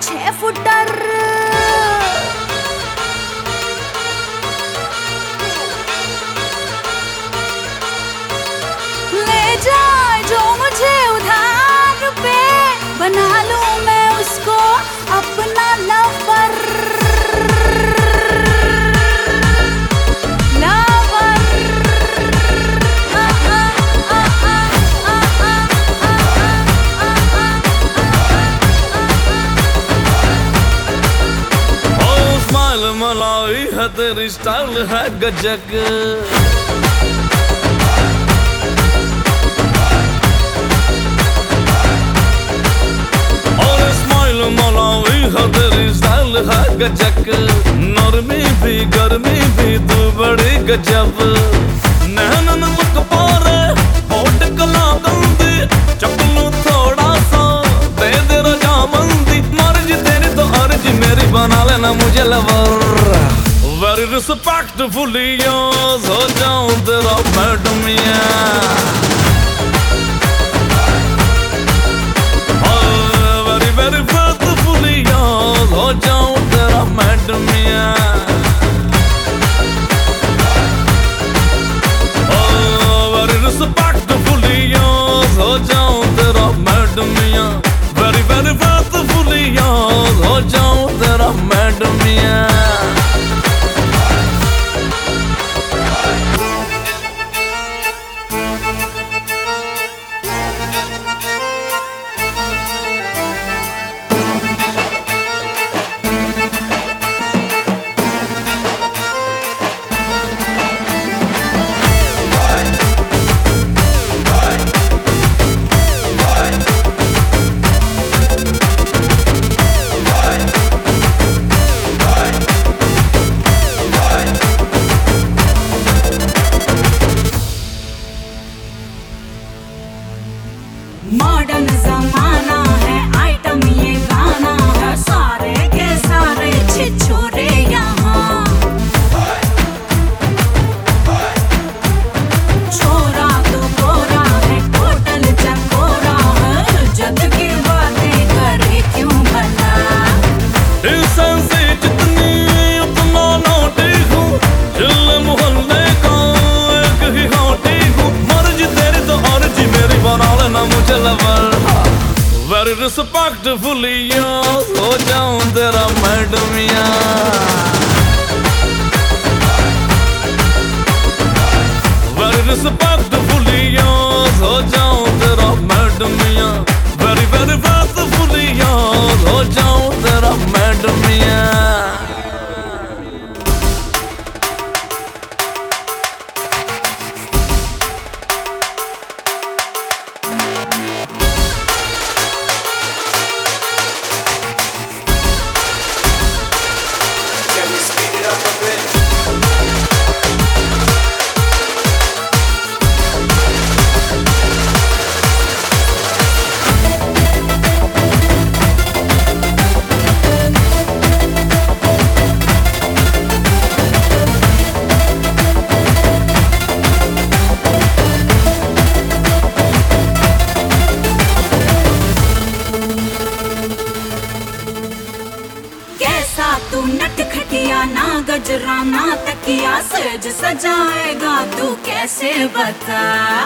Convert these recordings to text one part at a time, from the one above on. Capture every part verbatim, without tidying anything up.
छह फुटर। ले जाए जो मुझे उधार पे, बना लूं मैं उसको अपना लवर। मलाई है तेरी स्टाइल है गजब, और स्माइल मलाई है तेरी स्टाइल है गजब। नरमी भी गर्मी भी तू बड़ी गजब। नैनन लुक पारे होट कला गंदी, चपलू थोड़ा सा दे दे रजामंदी। मर्जी तेरी तो अर्जी मेरी, बना लेना मुझे लवर। Very respectfully yours, हो जाऊं तेरा madam very very faithfully yours, हो जाऊं तेरा मैडम very respectfully yours, हो जाऊं तेरा madam very very faithfully yours, हो जाऊं तेरा मैडम। मॉडर्न जमाना है, आइटम ये गाना है, सारे के सारे छिछोरे यहाँ। छोरा तो गोरा है, टोटल चकोरा है, जद की बातें करे क्यों भला। इंसेंसी जितनी उतना नोटी हूँ, चिल्ले मोहल्ले का एक ही होटी हूँ। मर्जी तेरी तो अर्जी मेरी, बना लेना मुझे लवर। Very respectfully yours, हो जाऊं तेरा मैडम Very respectfully yours, हो जाऊं तेरा madam Very very faithfully yours, हो जाऊं तेरा मैडम। तू नट खटिया ना गजरा ना तकिया, सेज सजाएगा तू कैसे बता।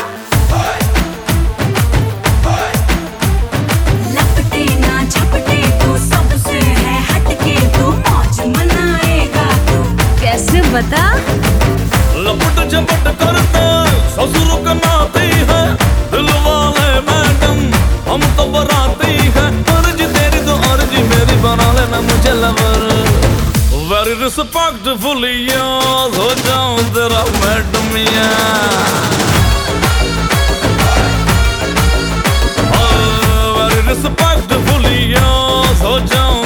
लपटे ना झपटे तू सबसे है हटके, तू मौज मनाएगा तू कैसे बता। लपट झपट करते ससुर का नाती है, दिल वाले मैडम हम तो बराती है। अर्जी तेरी तो अर्जी मेरी, बना लेना मुझे लवर। Very respectfully yours, हो जाऊं तेरा मैडम Very respectfully yours, हो जाऊं